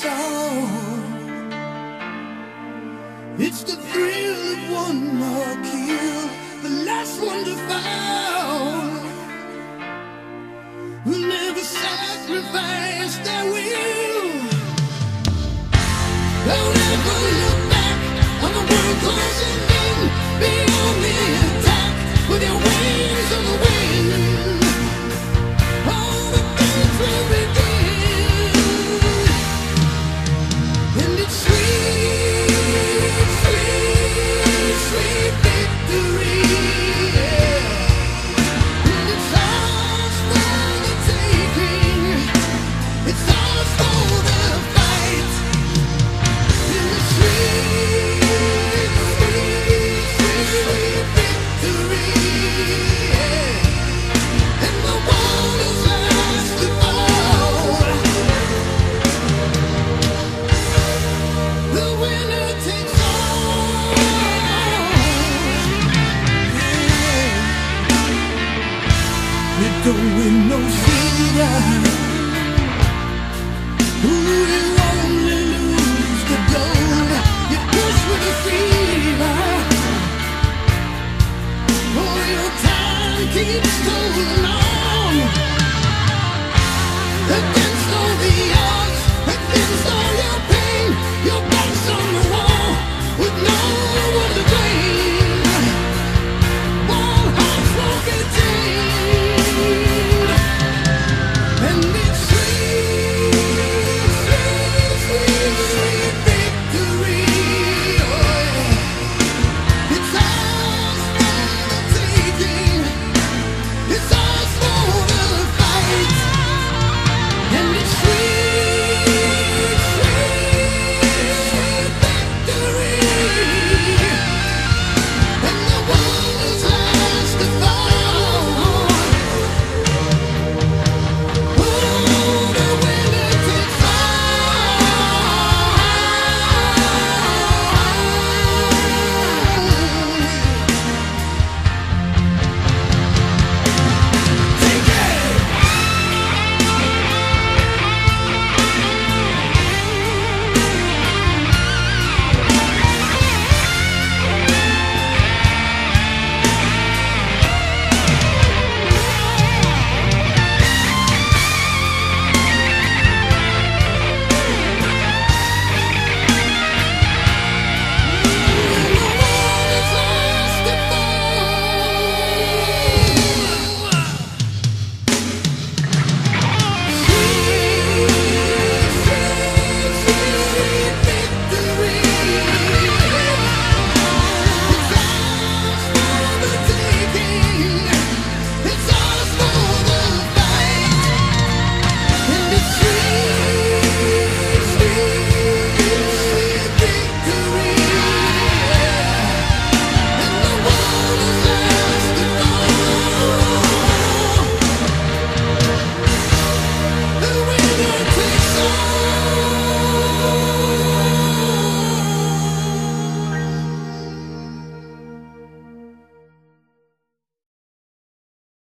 song. It's the thrill of one more kill, the last one to fall. We'll never sacrifice their will. Don't ever look back on the world closing in. Be on the attack with your wings on the wind. All the things will begin, and it's sweet, sweet, sweet victory. Yeah. And it's ours for the taking. It's ours for the fight. In the sweet, sweet, sweet, sweet victory. Yeah. And the one who's last of all, the winner takes all. Yeah. You don't win no silver. Ooh, you only lose the gold. You push with a fever. Oh, your time keeps going on.